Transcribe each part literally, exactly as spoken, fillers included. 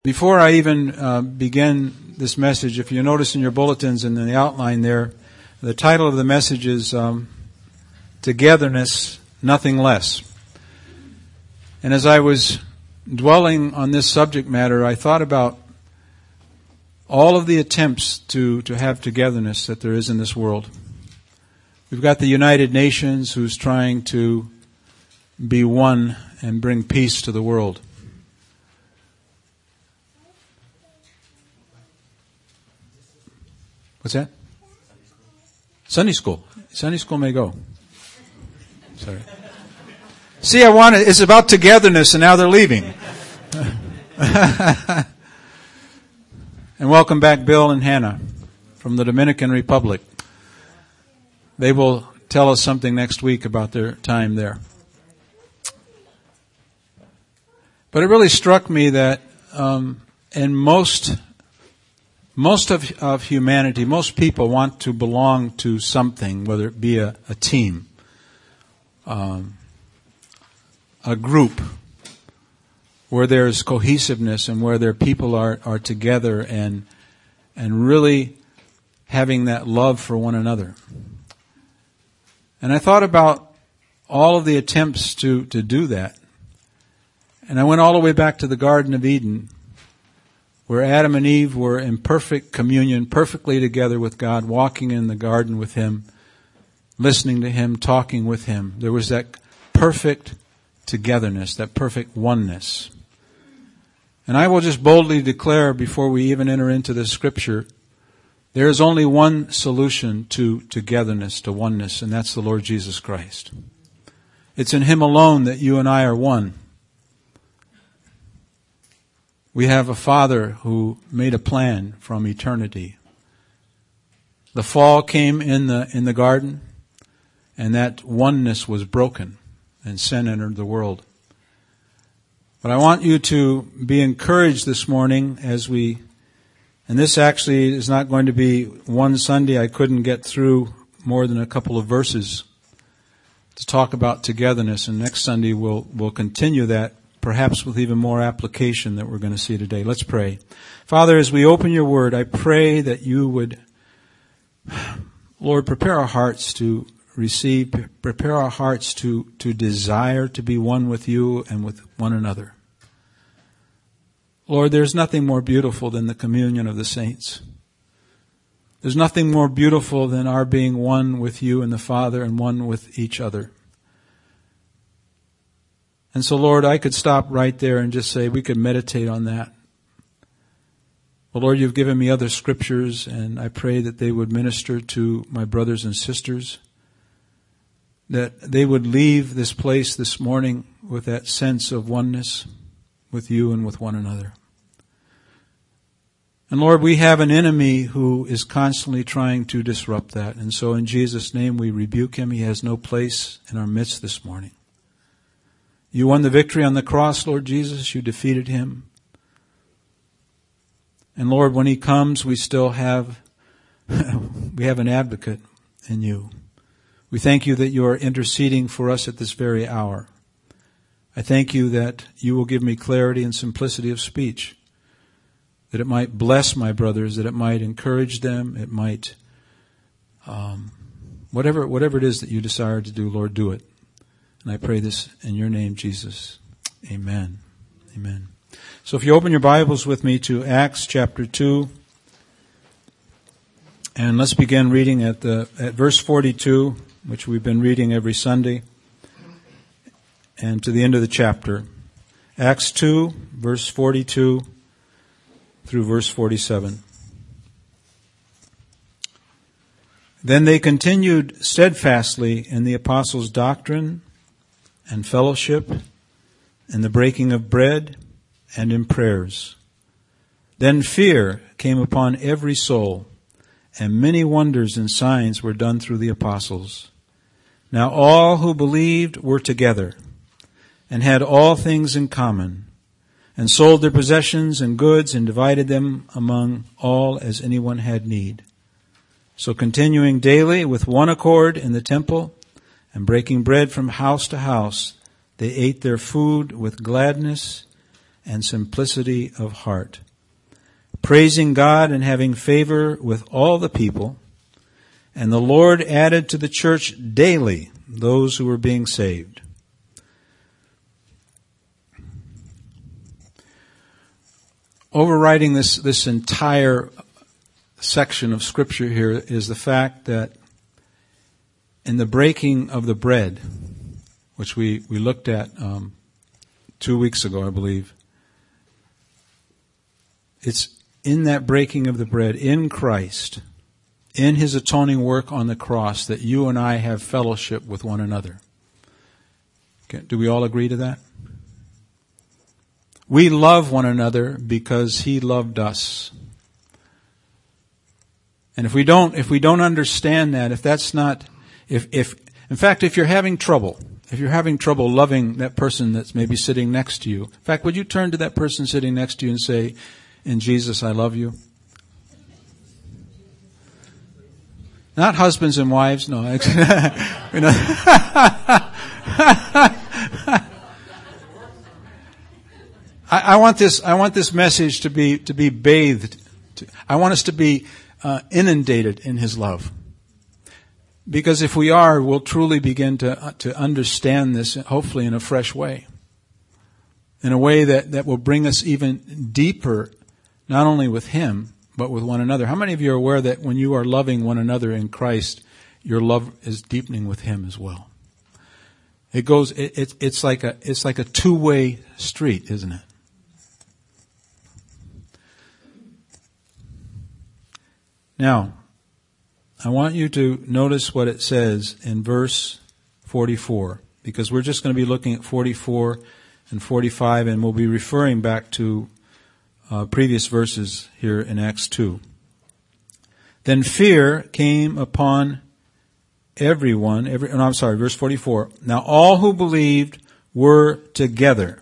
Before I even uh, begin this message, if you notice in your bulletins and in the outline there, the title of the message is um, Togetherness, Nothing Less. And as I was dwelling on this subject matter, I thought about all of the attempts to, to have togetherness that there is in this world. We've got the United Nations who's trying to be one and bring peace to the world. What's that? Sunday school. Sunday school may go. Sorry. See, I wanted, it's about togetherness and now they're leaving. And welcome back Bill and Hannah from the Dominican Republic. They will tell us something next week about their time there. But it really struck me that um, in most most of, of humanity, most people want to belong to something, whether it be a, a team, um, a group, where there's cohesiveness and where their people are, are together and and really having that love for one another. And I thought about all of the attempts to, to do that. And I went all the way back to the Garden of Eden, where Adam and Eve were in perfect communion, perfectly together with God, walking in the garden with Him, listening to Him, talking with Him. There was that perfect togetherness, that perfect oneness. And I will just boldly declare before we even enter into this scripture, there is only one solution to togetherness, to oneness, and that's the Lord Jesus Christ. It's in Him alone that you and I are one. We have a Father who made a plan from eternity. The fall came in the in the garden, and that oneness was broken, and sin entered the world. But I want you to be encouraged this morning as we, and this actually is not going to be one Sunday. I couldn't get through more than a couple of verses to talk about togetherness, and next Sunday we'll we'll continue that, perhaps with even more application that we're going to see today. Let's pray. Father, as we open your word, I pray that you would, Lord, prepare our hearts to receive, prepare our hearts to, to desire to be one with you and with one another. Lord, there's nothing more beautiful than the communion of the saints. There's nothing more beautiful than our being one with you and the Father and one with each other. And so, Lord, I could stop right there and just say we could meditate on that. Well, Lord, you've given me other scriptures, and I pray that they would minister to my brothers and sisters, that they would leave this place this morning with that sense of oneness with you and with one another. And Lord, we have an enemy who is constantly trying to disrupt that. And so in Jesus' name we rebuke him. He has no place in our midst this morning. You won the victory on the cross, Lord Jesus. You defeated him. And Lord, when he comes, we still have, we have an advocate in you. We thank you that you are interceding for us at this very hour. I thank you that you will give me clarity and simplicity of speech, that it might bless my brothers, that it might encourage them, it might, um, whatever, whatever it is that you desire to do, Lord, do it. And I pray this in your name, Jesus. Amen. Amen. So if you open your Bibles with me to Acts chapter two, and let's begin reading at the at verse forty-two, which we've been reading every Sunday, and to the end of the chapter. Acts two, verse forty-two through verse forty-seven. Then they continued steadfastly in the apostles' doctrine and fellowship, in the breaking of bread, and in prayers. Then fear came upon every soul, and many wonders and signs were done through the apostles. Now all who believed were together, and had all things in common, and sold their possessions and goods, and divided them among all as anyone had need. So continuing daily with one accord in the temple, and breaking bread from house to house, they ate their food with gladness and simplicity of heart, praising God and having favor with all the people. And the Lord added to the church daily those who were being saved. Overriding this, this entire section of Scripture here is the fact that in the breaking of the bread, which we, we looked at um, two weeks ago, I believe, it's in that breaking of the bread, in Christ, in His atoning work on the cross, that you and I have fellowship with one another. Okay, do we all agree to that? We love one another because He loved us. And if we don't, if we don't understand that, if that's not, if, if, in fact, if you're having trouble, if you're having trouble loving that person that's maybe sitting next to you, in fact, would you turn to that person sitting next to you and say, "In Jesus, I love you"? Not husbands and wives, no. You know. I, I want this. I want this message to be to be bathed. To, I want us to be uh, inundated in His love. Because if we are, we'll truly begin to uh, to understand this, hopefully in a fresh way, in a way that, that will bring us even deeper, not only with Him, but with one another. How many of you are aware that when you are loving one another in Christ, your love is deepening with Him as well? It goes. It, it, it's like a. It's like a two-way street, isn't it? Now, I want you to notice what it says in verse forty-four, because we're just going to be looking at forty-four and forty-five, and we'll be referring back to uh, previous verses here in Acts two. Then fear came upon everyone. Every, no, I'm sorry, verse forty-four. Now all who believed were together.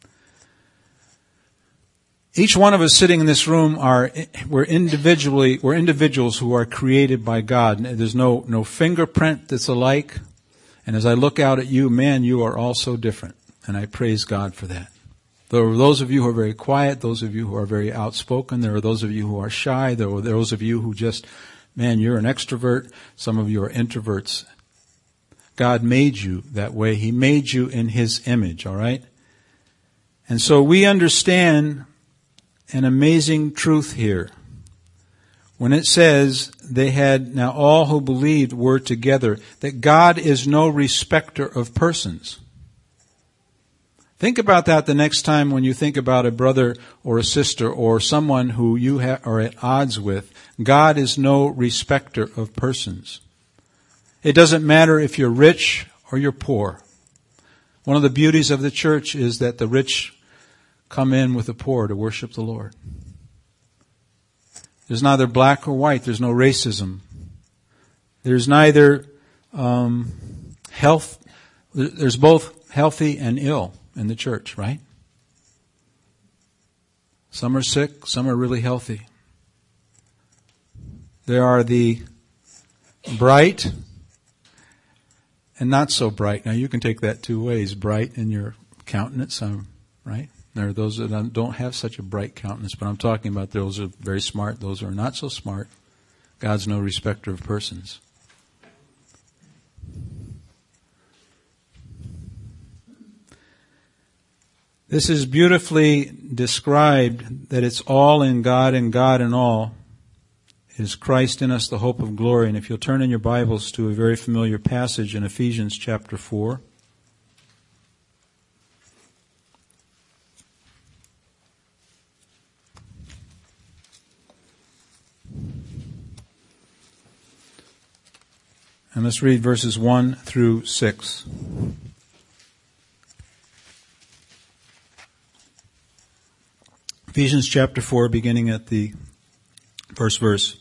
Each one of us sitting in this room are, we're individually, we're individuals who are created by God. There's no, no fingerprint that's alike. And as I look out at you, man, you are all so different. And I praise God for that. There are those of you who are very quiet, those of you who are very outspoken. There are those of you who are shy. There are those of you who just, man, you're an extrovert. Some of you are introverts. God made you that way. He made you in His image, all right? And so we understand an amazing truth here. When it says they had, now all who believed were together, that God is no respecter of persons. Think about that the next time when you think about a brother or a sister or someone who you ha- are at odds with. God is no respecter of persons. It doesn't matter if you're rich or you're poor. One of the beauties of the church is that the rich come in with the poor to worship the Lord. There's neither black or white. There's no racism. There's neither um, health. There's both healthy and ill in the church, right? Some are sick. Some are really healthy. There are the bright and not so bright. Now you can take that two ways. Bright in your countenance, um, right? There are those that don't have such a bright countenance, but I'm talking about those who are very smart, those who are not so smart. God's no respecter of persons. This is beautifully described, that it's all in God and God in all. Is Christ in us the hope of glory? And if you'll turn in your Bibles to a very familiar passage in Ephesians chapter four. And let's read verses one through six. Ephesians chapter four, beginning at the first verse.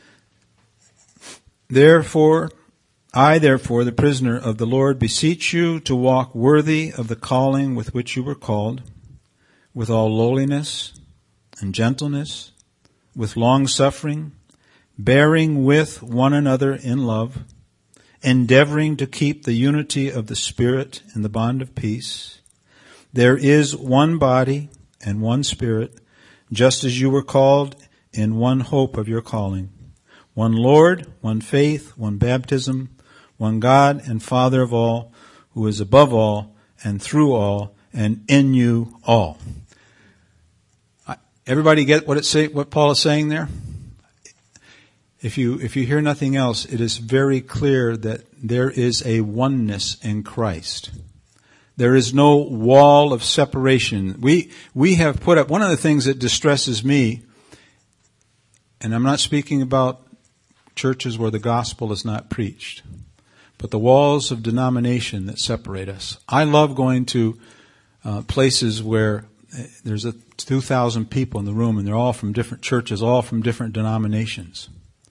Therefore, I therefore, the prisoner of the Lord, beseech you to walk worthy of the calling with which you were called, with all lowliness and gentleness, with long suffering, bearing with one another in love, endeavoring to keep the unity of the Spirit in the bond of peace. There is one body and one Spirit, just as you were called in one hope of your calling. One Lord, one faith, one baptism, one God and Father of all, who is above all and through all and in you all. Everybody get what it say, what Paul is saying there? If you, if you hear nothing else, it is very clear that there is a oneness in Christ. There is no wall of separation. We, we have put up, one of the things that distresses me, and I'm not speaking about churches where the gospel is not preached, but the walls of denomination that separate us. I love going to uh, places where there's a two thousand people in the room and they're all from different churches, all from different denominations.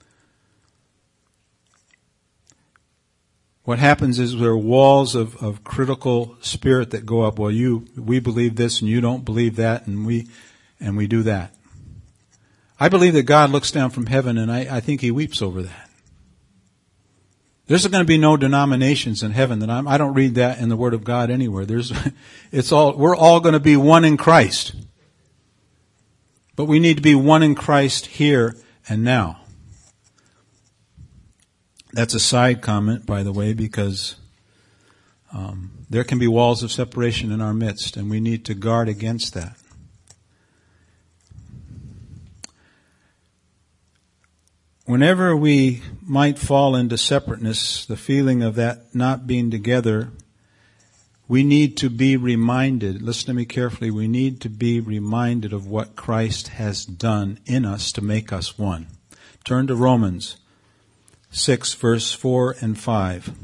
What happens is there are walls of, of critical spirit that go up. Well, you, we believe this and you don't believe that, and we, and we do that. I believe that God looks down from heaven, and I, I think He weeps over that. There's going to be no denominations in heaven. That I'm, I don't read that in the Word of God anywhere. There's, it's all, we're all going to be one in Christ. But we need to be one in Christ here and now. That's a side comment, by the way, because um, there can be walls of separation in our midst, and we need to guard against that. Whenever we might fall into separateness, the feeling of that not being together, we need to be reminded, listen to me carefully, we need to be reminded of what Christ has done in us to make us one. Turn to Romans six, verse four and five.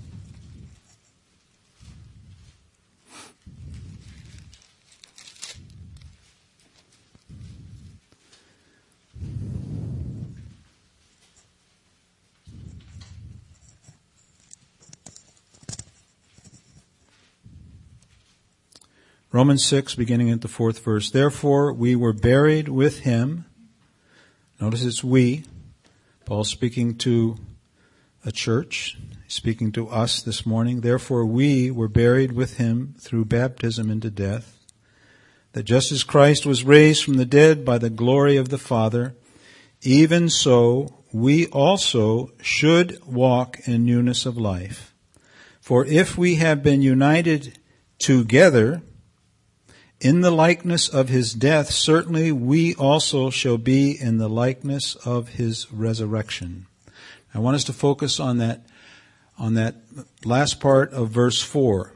Romans six, beginning at the fourth verse. Therefore, we were buried with Him. Notice it's we. Paul's speaking to a church, speaking to us this morning. Therefore, we were buried with Him through baptism into death, that just as Christ was raised from the dead by the glory of the Father, even so we also should walk in newness of life. For if we have been united together in the likeness of His death, certainly we also shall be in the likeness of His resurrection. I want us to focus on that, on that last part of verse four.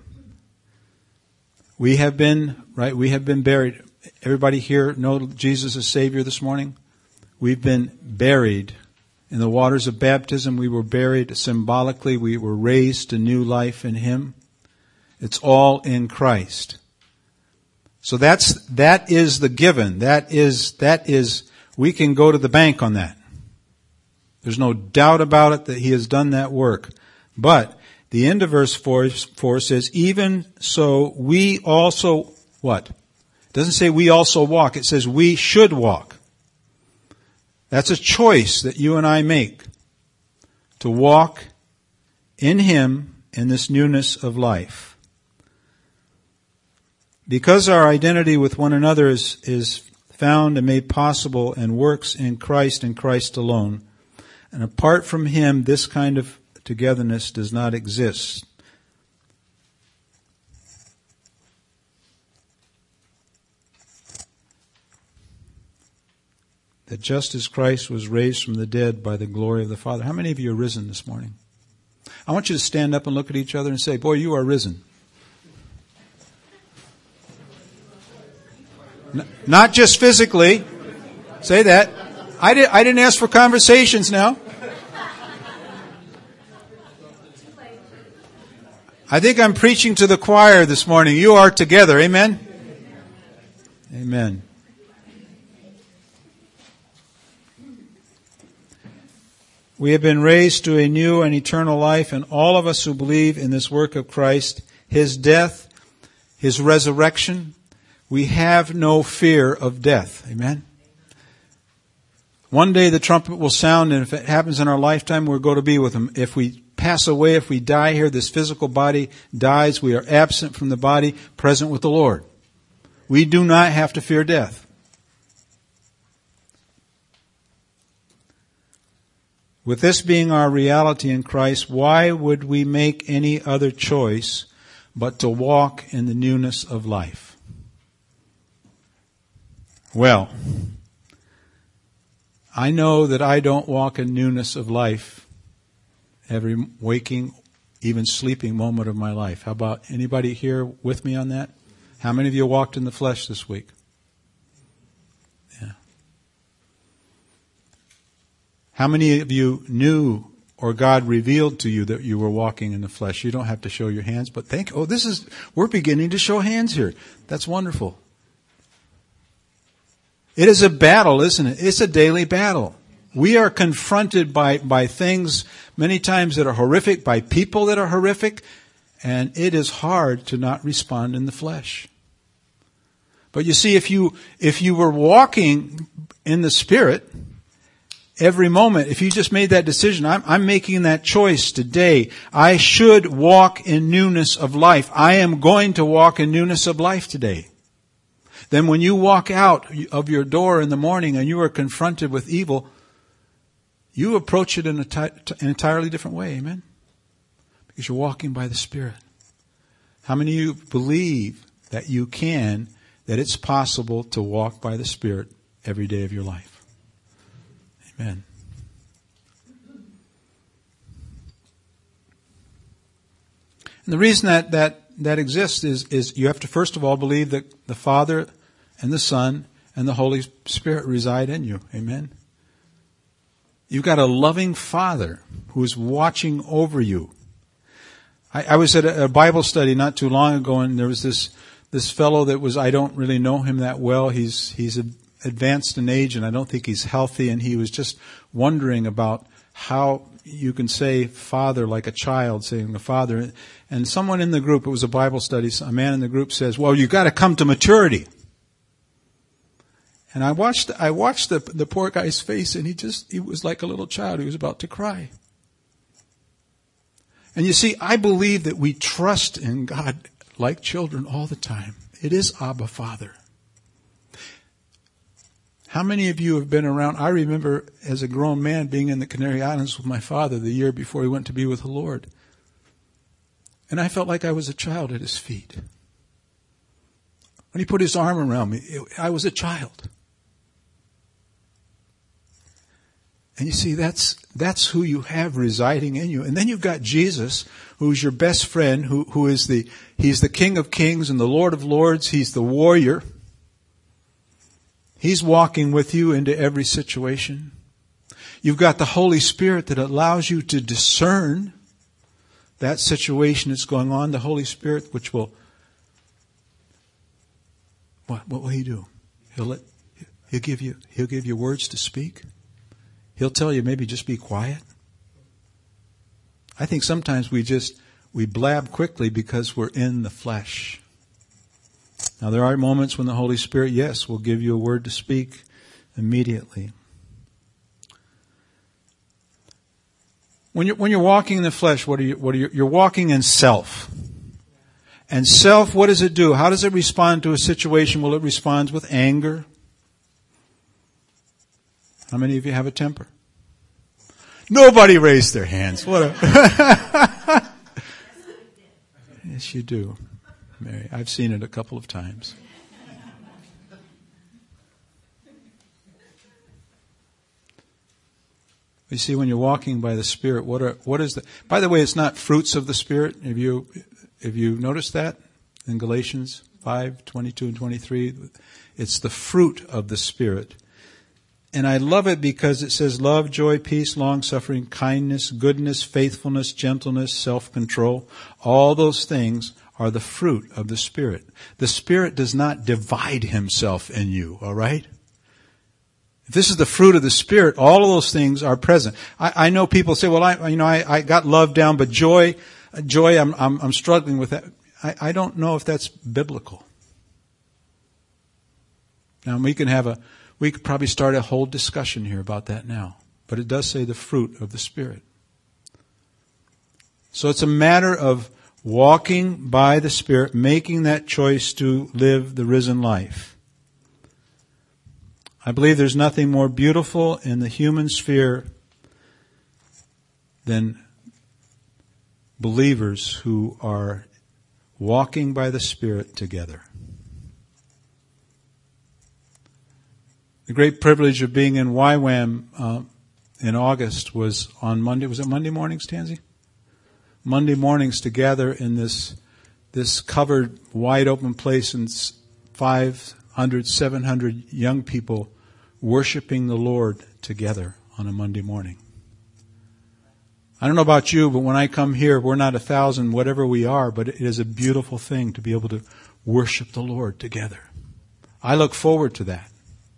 We have been, right, we have been buried. Everybody here know Jesus as Savior this morning? We've been buried in the waters of baptism. We were buried symbolically. We were raised to new life in Him. It's all in Christ. So that's, that is the given. That is, that is, we can go to the bank on that. There's no doubt about it that He has done that work. But the end of verse four, four says, even so we also, what? It doesn't say we also walk. It says we should walk. That's a choice that you and I make to walk in Him in this newness of life. Because our identity with one another is, is found and made possible and works in Christ and Christ alone, and apart from Him, this kind of togetherness does not exist. That just as Christ was raised from the dead by the glory of the Father. How many of you are risen this morning? I want you to stand up and look at each other and say, boy, you are risen. Not just physically. Say that. I, did, I didn't ask for conversations now. I think I'm preaching to the choir this morning. You are together. Amen? Amen. We have been raised to a new and eternal life, and all of us who believe in this work of Christ, His death, His resurrection, we have no fear of death. Amen? One day the trumpet will sound, and if it happens in our lifetime, we're going to be with Him. If we pass away, if we die here, this physical body dies. We are absent from the body, present with the Lord. We do not have to fear death. With this being our reality in Christ, why would we make any other choice but to walk in the newness of life? Well, I know that I don't walk in newness of life every waking, even sleeping moment of my life. How about anybody here with me on that? How many of you walked in the flesh this week? Yeah. How many of you knew or God revealed to you that you were walking in the flesh? You don't have to show your hands, but thank, oh, this is, we're beginning to show hands here. That's wonderful. It is a battle, isn't it? It's a daily battle. We are confronted by, by things many times that are horrific, by people that are horrific, and it is hard to not respond in the flesh. But you see, if you, if you were walking in the Spirit, every moment, if you just made that decision, I'm, I'm making that choice today. I should walk in newness of life. I am going to walk in newness of life today. Then when you walk out of your door in the morning and you are confronted with evil, you approach it in a t- an entirely different way, amen? Because you're walking by the Spirit. How many of you believe that you can, that it's possible to walk by the Spirit every day of your life? Amen. And the reason that, that, that exists is, is you have to first of all believe that the Father and the Son and the Holy Spirit reside in you. Amen. You've got a loving Father who is watching over you. I, I was at a, a Bible study not too long ago, and there was this this fellow that was, I don't really know him that well. He's he's advanced in age, and I don't think he's healthy, and he was just wondering about how you can say Father like a child saying the Father. And someone in the group, it was a Bible study, a man in the group says, well, you've got to come to maturity. And I watched, I watched the, the poor guy's face, and he just, he was like a little child. He was about to cry. And you see, I believe that we trust in God like children all the time. It is Abba Father. How many of you have been around? I remember as a grown man being in the Canary Islands with my father the year before he went to be with the Lord. And I felt like I was a child at his feet. When he put his arm around me, I was a child. And you see, that's, that's who you have residing in you. And then you've got Jesus, who's your best friend, who, who is the, he's the King of Kings and the Lord of Lords. He's the warrior. He's walking with you into every situation. You've got the Holy Spirit that allows you to discern that situation that's going on. The Holy Spirit, which will, what, what will He do? He'll let, He'll give you, He'll give you words to speak. He'll tell you maybe just be quiet. I think sometimes we just, we blab quickly because we're in the flesh. Now there are moments when the Holy Spirit, yes, will give you a word to speak immediately. When you're, when you're walking in the flesh, what are you, what are you, you're walking in self. And self, what does it do? How does it respond to a situation? Well, it responds with anger. How many of you have a temper? Nobody raised their hands. What a yes, you do, Mary. I've seen it a couple of times. You see, when you're walking by the Spirit, what are what is the? By the way, it's not fruits of the Spirit. Have you have you noticed that in Galatians five twenty-two and twenty-three? It's the fruit of the Spirit. And I love it because it says love, joy, peace, long-suffering, kindness, goodness, faithfulness, gentleness, self-control. All those things are the fruit of the Spirit. The Spirit does not divide Himself in you, all right? If this is the fruit of the Spirit, all of those things are present. I, I know people say, well, I, you know, I, I got love down, but joy, joy, I'm, I'm, I'm struggling with that. I, I don't know if that's biblical. Now, we can have a, We could probably start a whole discussion here about that now. But it does say the fruit of the Spirit. So it's a matter of walking by the Spirit, making that choice to live the risen life. I believe there's nothing more beautiful in the human sphere than believers who are walking by the Spirit together. The great privilege of being in Y WAM uh, in August was on Monday. Was it Monday mornings, Tansy? Monday mornings to gather in this this covered, wide open place, and five hundred, seven hundred young people worshiping the Lord together on a Monday morning. I don't know about you, but when I come here, we're not a thousand, whatever we are, but it is a beautiful thing to be able to worship the Lord together. I look forward to that.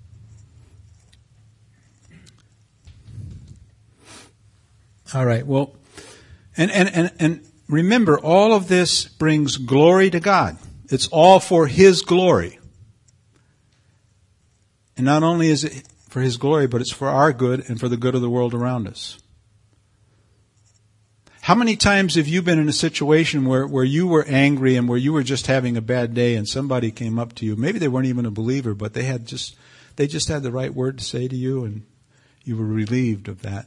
All right, well, and, and, and, and remember, all of this brings glory to God. It's all for His glory. And not only is it for His glory, but it's for our good and for the good of the world around us. How many times have you been in a situation where, where you were angry and where you were just having a bad day and somebody came up to you? Maybe they weren't even a believer, but they had just, they just had the right word to say to you and you were relieved of that.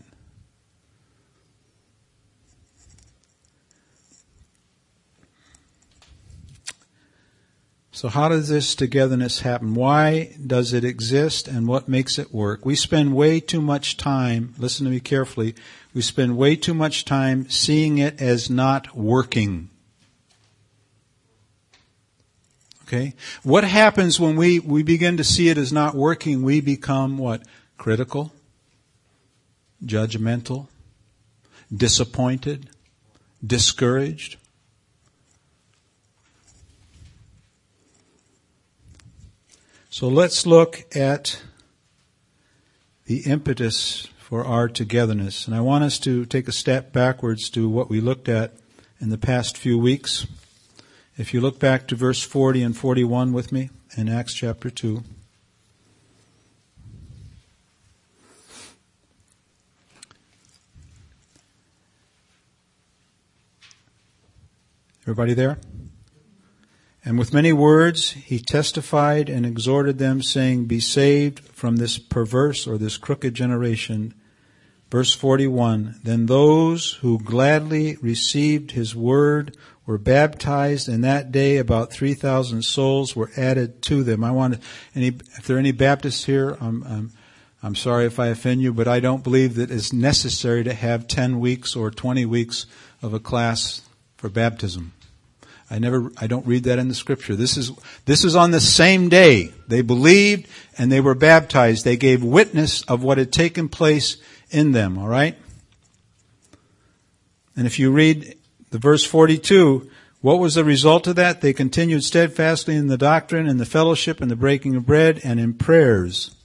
So how does this togetherness happen? Why does it exist and what makes it work? We spend way too much time, listen to me carefully, we spend way too much time seeing it as not working. Okay? What happens when we, we begin to see it as not working? We become what? Critical, judgmental, disappointed, discouraged. So let's look at the impetus for our togetherness. And I want us to take a step backwards to what we looked at in the past few weeks. If you look back to verse forty and forty-one with me in Acts chapter two. Everybody there? And with many words he testified and exhorted them, saying, be saved from this perverse or this crooked generation. Verse forty-one, then those who gladly received his word were baptized, and that day about three thousand souls were added to them. I want to, any, if there are any Baptists here, I'm, I'm, I'm sorry if I offend you, but I don't believe that it's necessary to have ten weeks or twenty weeks of a class for baptism. I never, I don't read that in the scripture. This is, this is on the same day. They believed and they were baptized. They gave witness of what had taken place in them, all right? And if you read the verse forty-two, what was the result of that? They continued steadfastly in the doctrine and the fellowship and the breaking of bread and in prayers.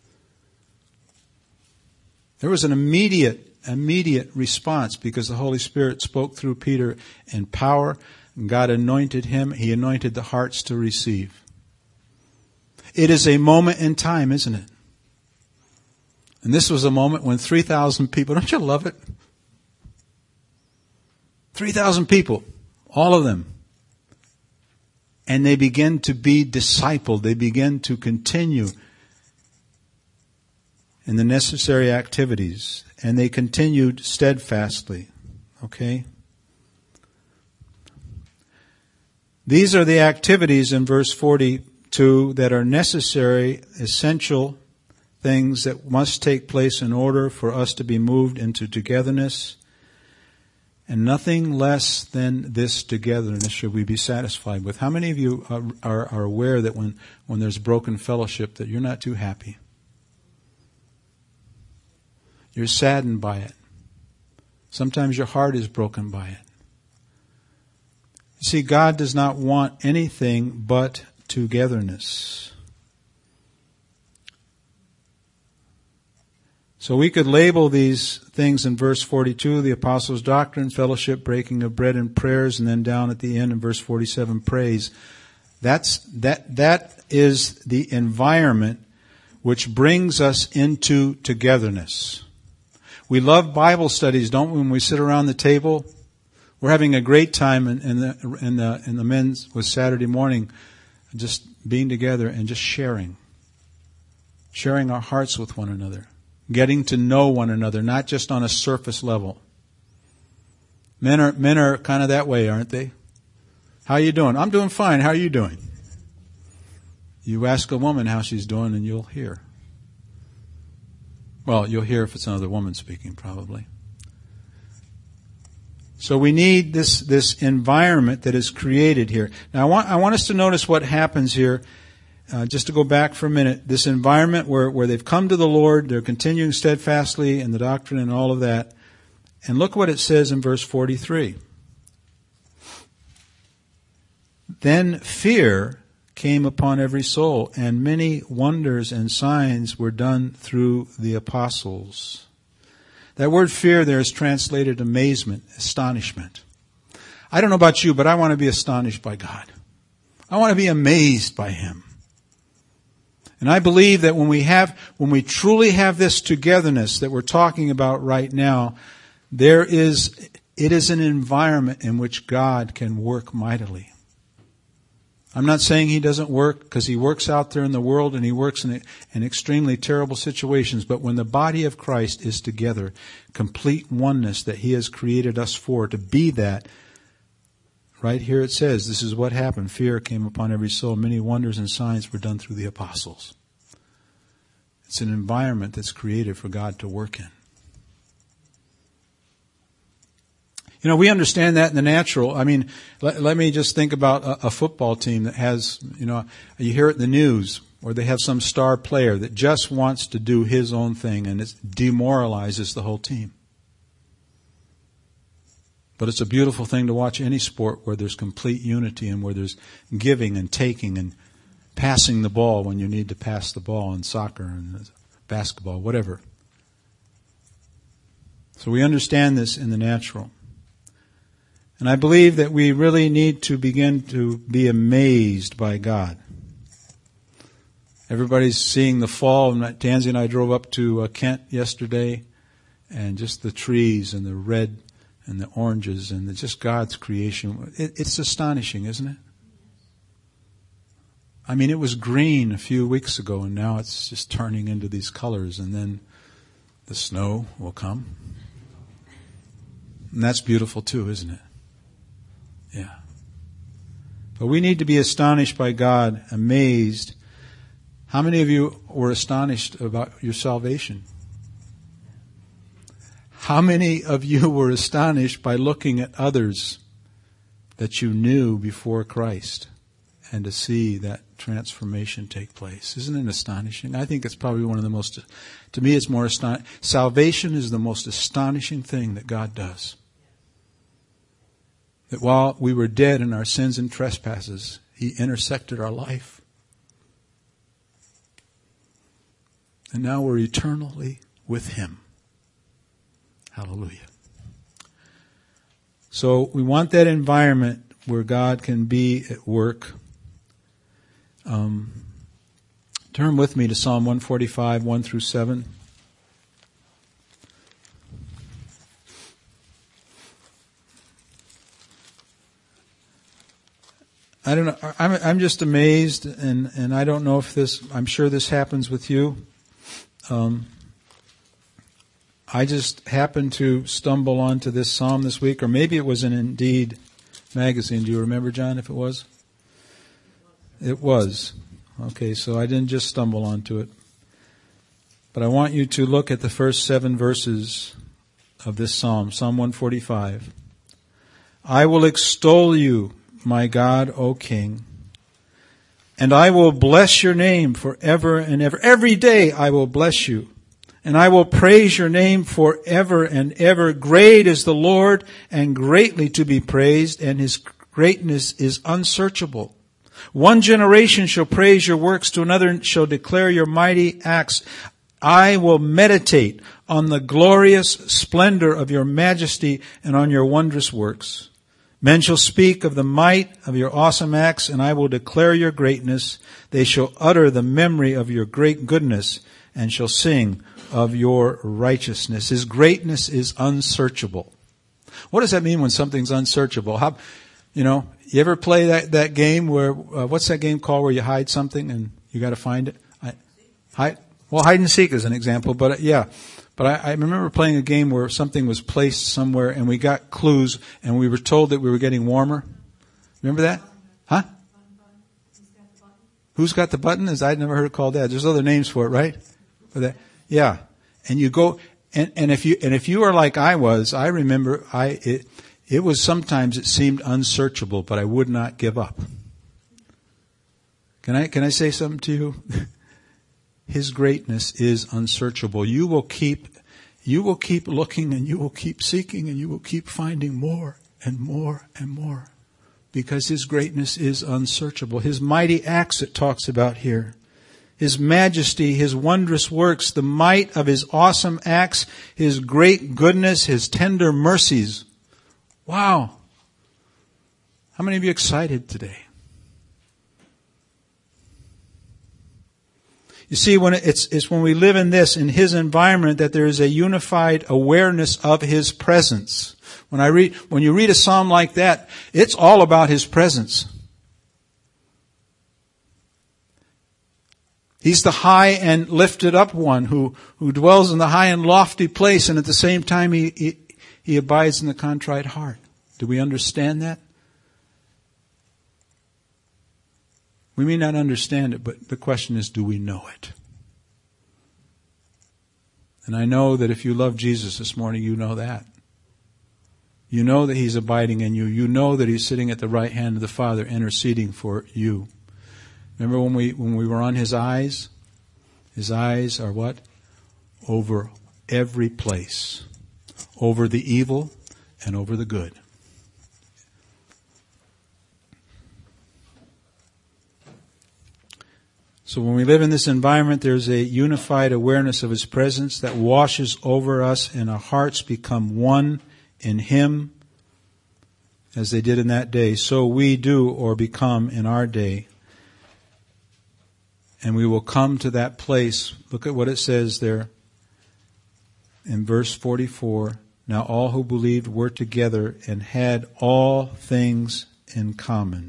There was an immediate, immediate response because the Holy Spirit spoke through Peter in power. God anointed him. He anointed the hearts to receive. It is a moment in time, isn't it? And this was a moment when three thousand people, don't you love it? three thousand people, all of them. And they begin to be discipled. They begin to continue in the necessary activities. And they continued steadfastly. Okay? These are the activities in verse forty-two that are necessary, essential things that must take place in order for us to be moved into togetherness. And nothing less than this togetherness should we be satisfied with. How many of you are, are, are aware that when, when there's broken fellowship that you're not too happy? You're saddened by it. Sometimes your heart is broken by it. See, God does not want anything but togetherness. So we could label these things in verse forty-two, the apostles' doctrine, fellowship, breaking of bread, and prayers, and then down at the end in verse forty-seven, praise. That's, that, that is the environment which brings us into togetherness. We love Bible studies, don't we, when we sit around the table? We're having a great time in, in the in the in the men's with Saturday morning, just being together and just sharing. Sharing our hearts with one another. Getting to know one another, not just on a surface level. Men are men are kind of that way, aren't they? How are you doing? I'm doing fine. How are you doing? You ask a woman how she's doing and you'll hear. Well, you'll hear if it's another woman speaking, probably. So we need this this environment that is created here. Now I want I want us to notice what happens here. Uh, just to go back for a minute, this environment where, where they've come to the Lord, they're continuing steadfastly in the doctrine and all of that. And look what it says in verse forty-three. Then fear came upon every soul, and many wonders and signs were done through the apostles. That word fear there is translated amazement, astonishment. I don't know about you, but I want to be astonished by God. I want to be amazed by Him. And I believe that when we have, when we truly have this togetherness that we're talking about right now, there is, it is an environment in which God can work mightily. I'm not saying He doesn't work, because He works out there in the world and He works in, in extremely terrible situations. But when the body of Christ is together, complete oneness that He has created us for, to be that, right here it says, this is what happened. Fear came upon every soul. Many wonders and signs were done through the apostles. It's an environment that's created for God to work in. You know, we understand that in the natural. I mean, let, let me just think about a, a football team that has, you know, you hear it in the news, or they have some star player that just wants to do his own thing and it demoralizes the whole team. But it's a beautiful thing to watch any sport where there's complete unity and where there's giving and taking and passing the ball when you need to pass the ball in soccer and basketball, whatever. So we understand this in the natural. And I believe that we really need to begin to be amazed by God. Everybody's seeing the fall. Tansy and I drove up to uh, Kent yesterday, and just the trees and the red and the oranges and the, just God's creation. It, it's astonishing, isn't it? I mean, it was green a few weeks ago, and now it's just turning into these colors, and then the snow will come. And that's beautiful too, isn't it? Yeah. But we need to be astonished by God, amazed. How many of you were astonished about your salvation? How many of you were astonished by looking at others that you knew before Christ and to see that transformation take place? Isn't it astonishing? I think it's probably one of the most, to me it's more astonishing. Salvation is the most astonishing thing that God does. That while we were dead in our sins and trespasses, He intersected our life. And now we're eternally with Him. Hallelujah. So we want that environment where God can be at work. Um, turn with me to Psalm one forty-five, one through seven. I don't know. I'm, I'm just amazed, and, and I don't know if this, I'm sure this happens with you. Um, I just happened to stumble onto this psalm this week, or maybe it was in Indeed magazine. Do you remember, John, if it was? It was. Okay, so I didn't just stumble onto it. But I want you to look at the first seven verses of this psalm, Psalm one forty-five. I will extol you, my God, O King, and I will bless your name forever and ever. Every day I will bless you, and I will praise your name forever and ever. Great is the Lord, and greatly to be praised, and His greatness is unsearchable. One generation shall praise your works, to another shall declare your mighty acts. I will meditate on the glorious splendor of your majesty and on your wondrous works. Men shall speak of the might of your awesome acts, and I will declare your greatness. They shall utter the memory of your great goodness, and shall sing of your righteousness. His greatness is unsearchable. What does that mean when something's unsearchable? How, you know, you ever play that, that game where, uh, what's that game called where you hide something and you got to find it? I, hide, well, hide and seek is an example, but uh, yeah. But I, I remember playing a game where something was placed somewhere and we got clues and we were told that we were getting warmer. Remember that? Huh? Who's got the button? Is I'd never heard it called that. There's other names for it, right? For that. Yeah. And you go, and, and if you, and if you are like I was, I remember I, it, it was sometimes it seemed unsearchable, but I would not give up. Can I, can I say something to you? His greatness is unsearchable. You will keep, you will keep looking and you will keep seeking and you will keep finding more and more and more because His greatness is unsearchable. His mighty acts it talks about here. His majesty, His wondrous works, the might of His awesome acts, His great goodness, His tender mercies. Wow. How many of you are excited today? You see, when it's, it's when we live in this, in His environment, that there is a unified awareness of His presence. When I read, when you read a psalm like that, it's all about His presence. He's the high and lifted up one who, who dwells in the high and lofty place, and at the same time he, he, he abides in the contrite heart. Do we understand that? We may not understand it, but the question is, do we know it? And I know that if you love Jesus this morning, you know that. You know that He's abiding in you. You know that He's sitting at the right hand of the Father, interceding for you. Remember when we, when we were on His eyes? His eyes are what? Over every place. Over the evil and over the good. So when we live in this environment, there's a unified awareness of His presence that washes over us, and our hearts become one in Him, as they did in that day. So we do or become in our day. And we will come to that place. Look at what it says there in verse forty-four. Now all who believed were together and had all things in common.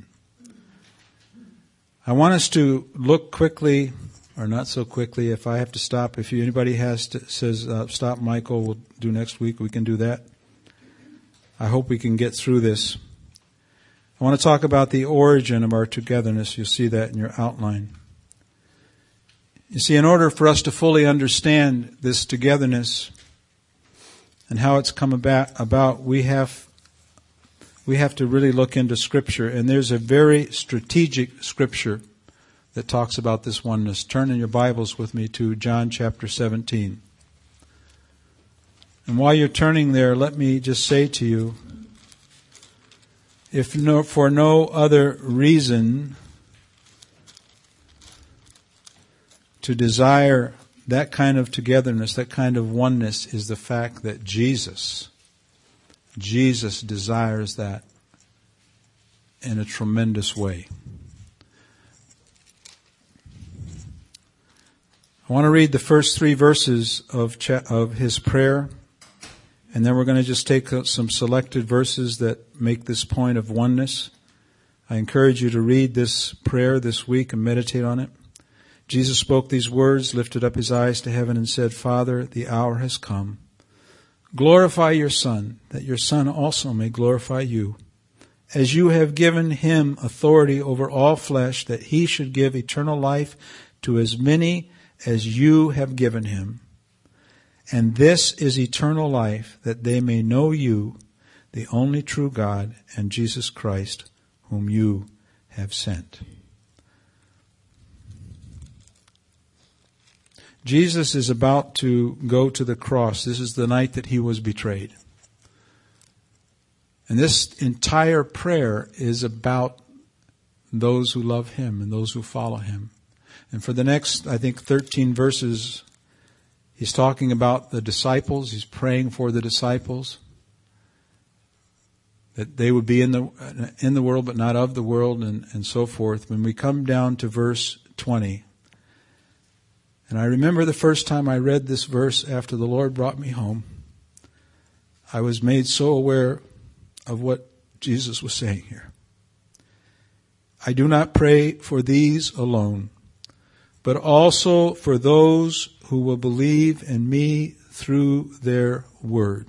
I want us to look quickly, or not so quickly. If I have to stop, if anybody has to, says uh, stop, Michael, we'll do next week. We can do that. I hope we can get through this. I want to talk about the origin of our togetherness. You'll see that in your outline. You see, in order for us to fully understand this togetherness and how it's come about, about we have we have to really look into Scripture. And there's a very strategic Scripture that talks about this oneness. Turn in your Bibles with me to John chapter seventeen. And while you're turning there, let me just say to you, if no, for no other reason to desire that kind of togetherness, that kind of oneness, is the fact that Jesus, Jesus desires that in a tremendous way. I want to read the first three verses of cha- of his prayer, and then we're going to just take some selected verses that make this point of oneness. I encourage you to read this prayer this week and meditate on it. Jesus spoke these words, lifted up His eyes to heaven, and said, Father, the hour has come. Glorify your Son, that your Son also may glorify you, as you have given Him authority over all flesh, that He should give eternal life to as many as you have given Him. And this is eternal life, that they may know you, the only true God, and Jesus Christ, whom you have sent. Jesus is about to go to the cross. This is the night that He was betrayed. And this entire prayer is about those who love Him and those who follow Him. And for the next, I think, thirteen verses, He's talking about the disciples. He's praying for the disciples, that they would be in the in the world but not of the world, and, and so forth. When we come down to verse twenty, and I remember the first time I read this verse after the Lord brought me home, I was made so aware of what Jesus was saying here. I do not pray for these alone, but also for those who will believe in me through their word.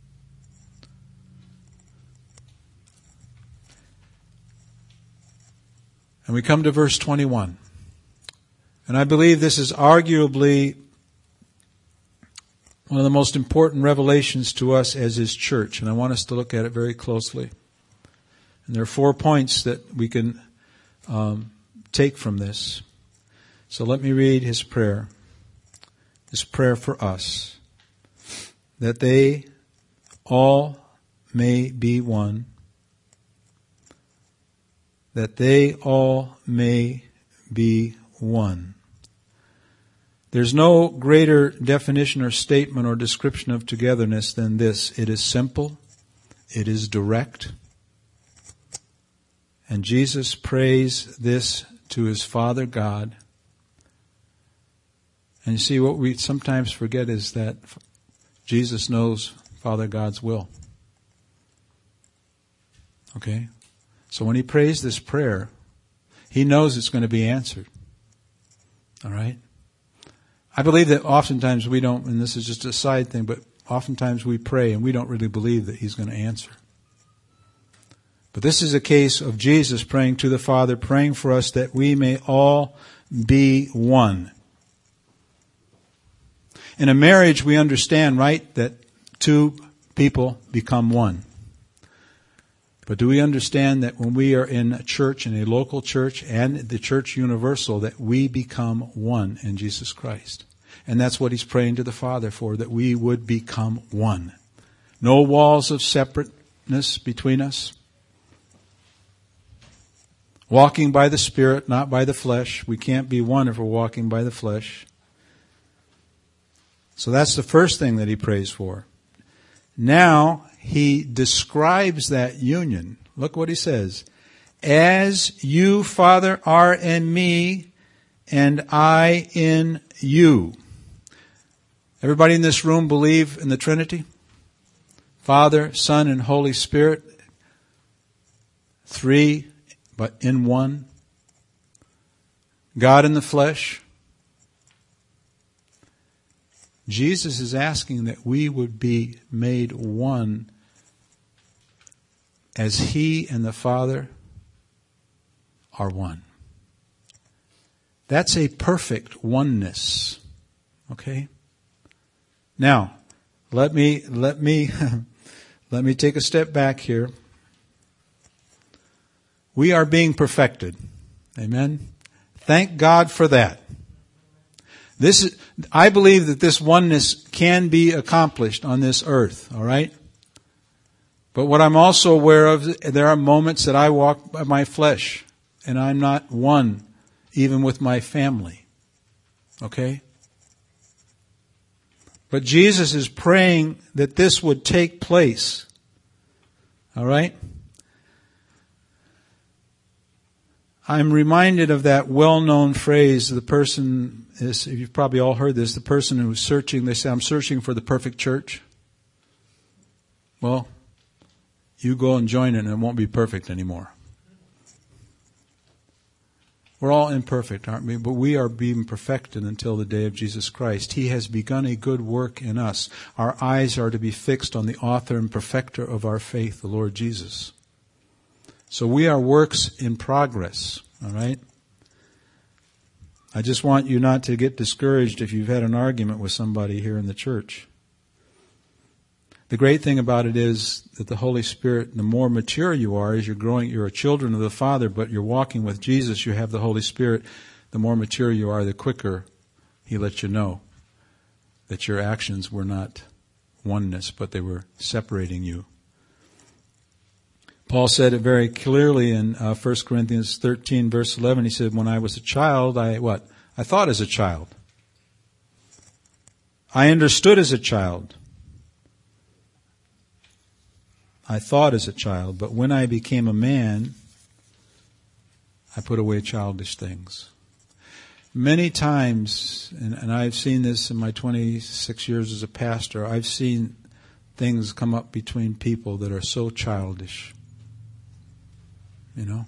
And we come to verse twenty-one. And I believe this is arguably one of the most important revelations to us as His church. And I want us to look at it very closely. And there are four points that we can um, take from this. So let me read His prayer. His prayer for us. That they all may be one. That they all may be one. There's no greater definition or statement or description of togetherness than this. It is simple. It is direct. And Jesus prays this to His Father God. And you see, what we sometimes forget is that Jesus knows Father God's will. Okay? So when He prays this prayer, He knows it's going to be answered. All right? I believe that oftentimes we don't, and this is just a side thing, but oftentimes we pray and we don't really believe that He's going to answer. But this is a case of Jesus praying to the Father, praying for us that we may all be one. In a marriage, we understand, right, that two people become one. But do we understand that when we are in a church, in a local church and the church universal, that we become one in Jesus Christ? And that's what He's praying to the Father for, that we would become one. No walls of separateness between us. Walking by the Spirit, not by the flesh. We can't be one if we're walking by the flesh. So that's the first thing that He prays for. Now, He describes that union. Look what He says. As you, Father, are in me, and I in you. Everybody in this room believe in the Trinity? Father, Son, and Holy Spirit. Three, but in one. God in the flesh. Jesus is asking that we would be made one as He and the Father are one. That's a perfect oneness. Okay? Now, let me let me let me take a step back here. We are being perfected. Amen. Thank God for that. This is, I believe that this oneness can be accomplished on this earth, all right? But what I'm also aware of, there are moments that I walk by my flesh and I'm not one even with my family. Okay? But Jesus is praying that this would take place. All right? I'm reminded of that well-known phrase, the person is, you've probably all heard this, the person who's searching, they say, I'm searching for the perfect church. Well, you go and join it and it won't be perfect anymore. We're all imperfect, aren't we? But we are being perfected until the day of Jesus Christ. He has begun a good work in us. Our eyes are to be fixed on the author and perfecter of our faith, the Lord Jesus. So we are works in progress, all right? I just want you not to get discouraged if you've had an argument with somebody here in the church. The great thing about it is that the Holy Spirit, the more mature you are, as you're growing, you're a children of the Father, but you're walking with Jesus, you have the Holy Spirit. The more mature you are, the quicker He lets you know that your actions were not oneness, but they were separating you. Paul said it very clearly in uh, First Corinthians thirteen, verse eleven. He said, when I was a child, I what? I thought as a child. I understood as a child. I thought as a child, but when I became a man, I put away childish things. Many times, and, and I've seen this in my twenty-six years as a pastor, I've seen things come up between people that are so childish. You know?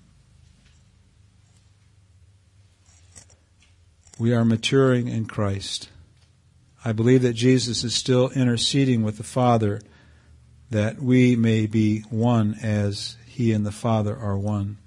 We are maturing in Christ. I believe that Jesus is still interceding with the Father that we may be one as He and the Father are one.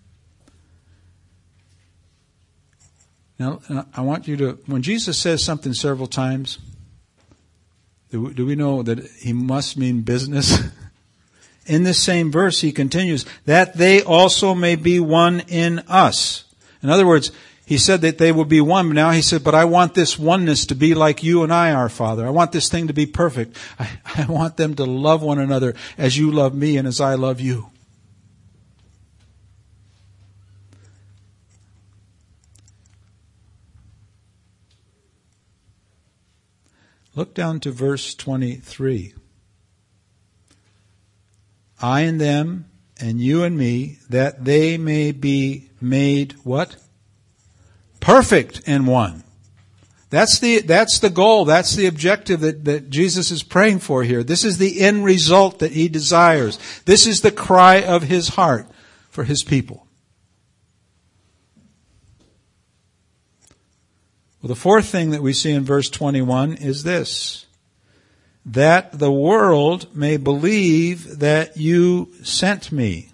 Now, I want you to, when Jesus says something several times, do, do we know that He must mean business? In this same verse, He continues, that they also may be one in us. In other words, He said that they will be one, but now He said, but I want this oneness to be like you and I are, Father. I want this thing to be perfect. I, I want them to love one another as you love me and as I love you. Look down to verse twenty-three. I and them, and you and me, that they may be made what? Perfect in one. That's the, that's the goal. That's the objective that, that Jesus is praying for here. This is the end result that He desires. This is the cry of His heart for His people. Well, the fourth thing that we see in verse twenty-one is this. That the world may believe that you sent me.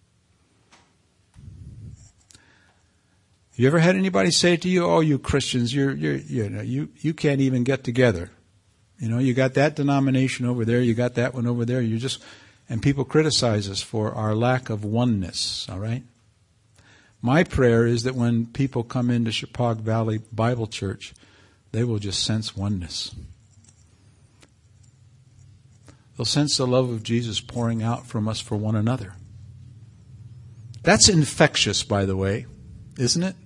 You ever had anybody say to you, "Oh, you Christians, you're, you're, you know, you, you can't even get together. You know, you got that denomination over there, you got that one over there. You just," and people criticize us for our lack of oneness. All right. My prayer is that when people come into Chippewa Valley Bible Church, they will just sense oneness. They'll sense the love of Jesus pouring out from us for one another. That's infectious, by the way, isn't it?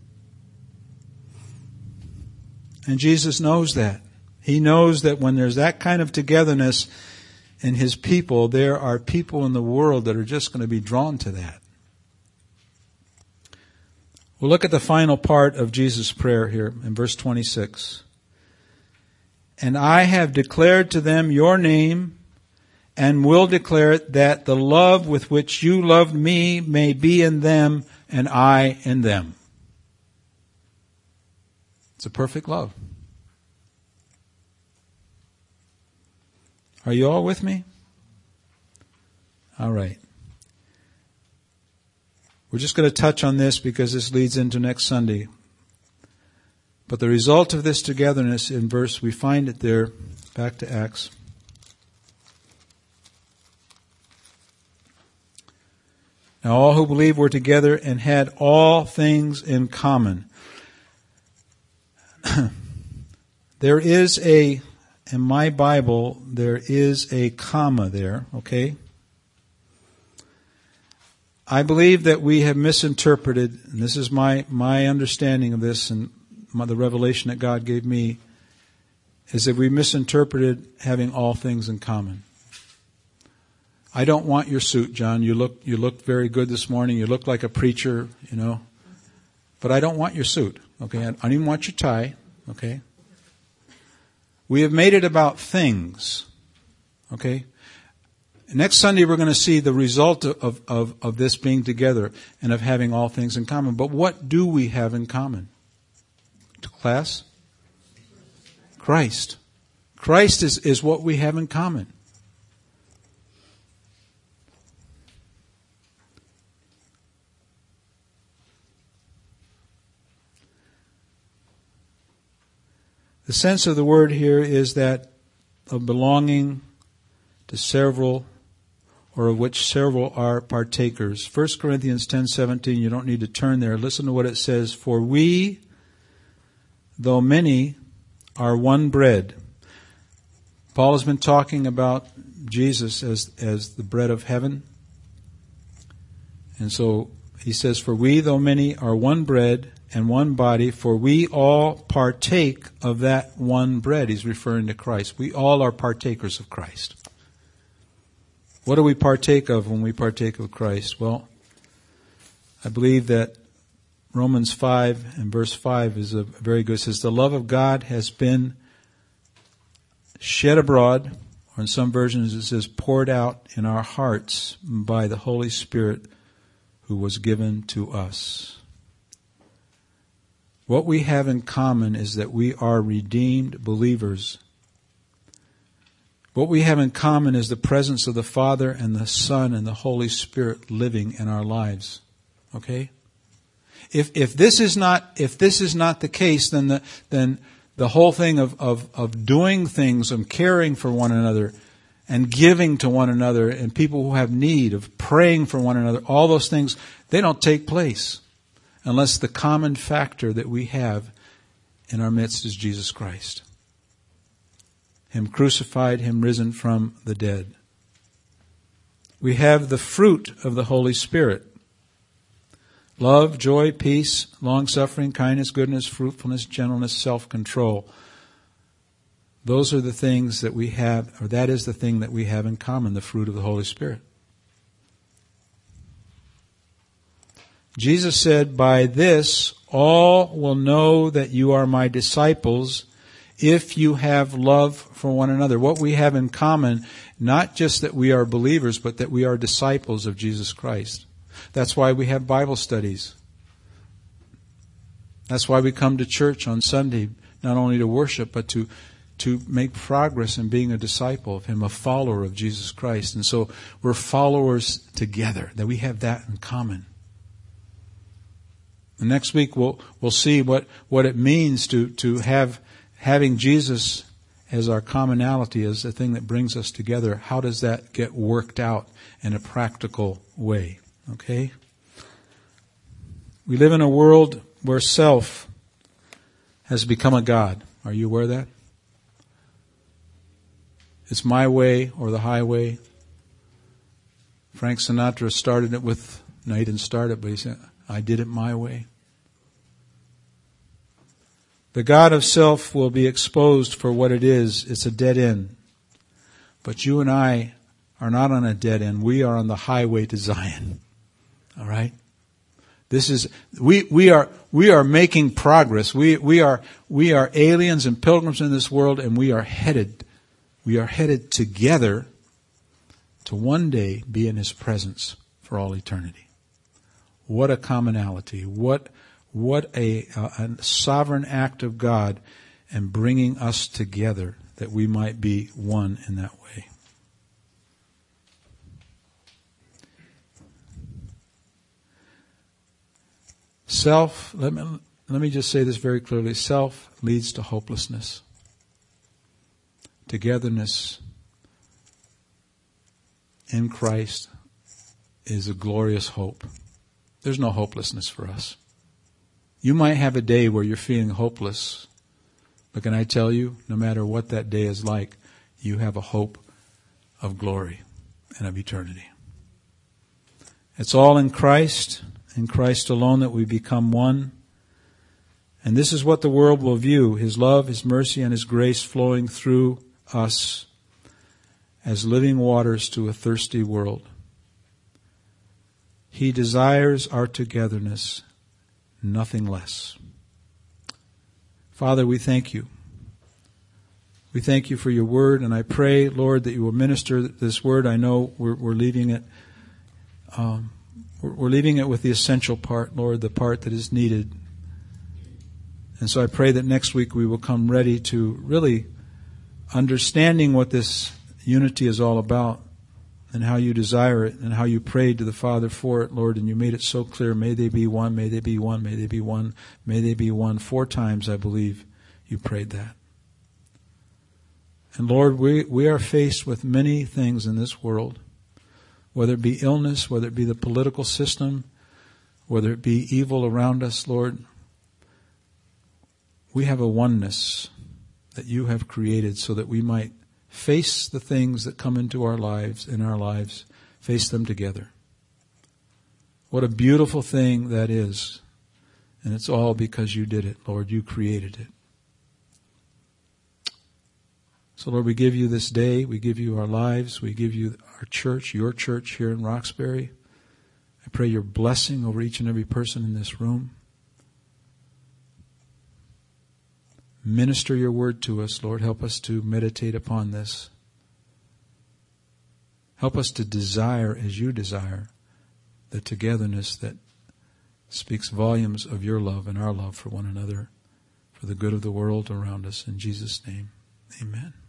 And Jesus knows that. He knows that when there's that kind of togetherness in His people, there are people in the world that are just going to be drawn to that. We'll look at the final part of Jesus' prayer here in verse twenty-six. And I have declared to them your name, and will declare it, that the love with which you loved me may be in them, and I in them. It's a perfect love. Are you all with me? All right. We're just going to touch on this because this leads into next Sunday. But the result of this togetherness in verse, we find it there, back to Acts. Now all who believed were together and had all things in common. There is a, in my Bible, there is a comma there, okay? I believe that we have misinterpreted, and this is my, my understanding of this and my, the revelation that God gave me, is that we misinterpreted having all things in common. I don't want your suit, John. You look, you looked very good this morning. You look like a preacher, you know. But I don't want your suit, okay? I don't even want your tie, okay? We have made it about things, okay? Next Sunday we're going to see the result of, of, of this being together and of having all things in common. But what do we have in common? Class? Christ. Christ is, is what we have in common. The sense of the word here is that of belonging to several, or of which several are partakers. First Corinthians ten seventeen, you don't need to turn there. Listen to what it says. For we, though many, are one bread. Paul has been talking about Jesus as, as the bread of heaven. And so he says, for we, though many, are one bread and one body, for we all partake of that one bread. He's referring to Christ. We all are partakers of Christ. What do we partake of when we partake of Christ? Well, I believe that Romans five and verse five is a very good. It says, the love of God has been shed abroad or in some versions it says poured out in our hearts by the Holy Spirit who was given to us. What we have in common is that we are redeemed believers. What we have in common is the presence of the Father and the Son and the Holy Spirit living in our lives. Okay? If if this is not if this is not the case, then the then the whole thing of, of, of doing things and caring for one another and giving to one another and people who have need, of praying for one another, all those things, they don't take place unless the common factor that we have in our midst is Jesus Christ. Him crucified, Him risen from the dead. We have the fruit of the Holy Spirit. Love, joy, peace, long-suffering, kindness, goodness, fruitfulness, gentleness, self-control. Those are the things that we have, or that is the thing that we have in common, the fruit of the Holy Spirit. Jesus said, "By this all will know that you are my disciples if you have love for one another." What we have in common, not just that we are believers, but that we are disciples of Jesus Christ. That's why we have Bible studies. That's why we come to church on Sunday, not only to worship, but to to make progress in being a disciple of Him, a follower of Jesus Christ. And so we're followers together, that we have that in common. And next week we'll we'll see what, what it means to, to have having Jesus as our commonality, as the thing that brings us together. How does that get worked out in a practical way? Okay? We live in a world where self has become a god. Are you aware of that? It's my way or the highway. Frank Sinatra started it with, no, he didn't start it, but he said, I did it my way. The God of self will be exposed for what it is. It's a dead end. But you and I are not on a dead end. We are on the highway to Zion. All right? This is, we, we are, we are making progress. We, we are, we are aliens and pilgrims in this world, and we are headed, we are headed together to one day be in His presence for all eternity. What a commonality. What, what a, a, a sovereign act of God in bringing us together that we might be one in that way. Self, let me, let me just say this very clearly. Self leads to hopelessness. Togetherness in Christ is a glorious hope. There's no hopelessness for us. You might have a day where you're feeling hopeless, but can I tell you, no matter what that day is like, you have a hope of glory and of eternity. It's all in Christ. In Christ alone that we become one. And this is what the world will view, His love, His mercy, and His grace flowing through us as living waters to a thirsty world. He desires our togetherness, nothing less. Father, we thank You. We thank You for Your word, and I pray, Lord, that You will minister this word. I know we're, we're leaving it um, We're leaving it with the essential part, Lord, the part that is needed. And so I pray that next week we will come ready to really understanding what this unity is all about and how You desire it and how You prayed to the Father for it, Lord, and You made it so clear. May they be one, may they be one, may they be one, may they be one. Four times, I believe, You prayed that. And Lord, we, we are faced with many things in this world. Whether it be illness, whether it be the political system, whether it be evil around us, Lord, we have a oneness that You have created so that we might face the things that come into our lives, in our lives, face them together. What a beautiful thing that is. And it's all because You did it, Lord. You created it. So, Lord, we give You this day. We give You our lives. We give You our church, Your church here in Roxbury. I pray Your blessing over each and every person in this room. Minister Your word to us, Lord. Help us to meditate upon this. Help us to desire as you desire the togetherness that speaks volumes of your love and our love for one another, for the good of the world around us. In Jesus' name, amen.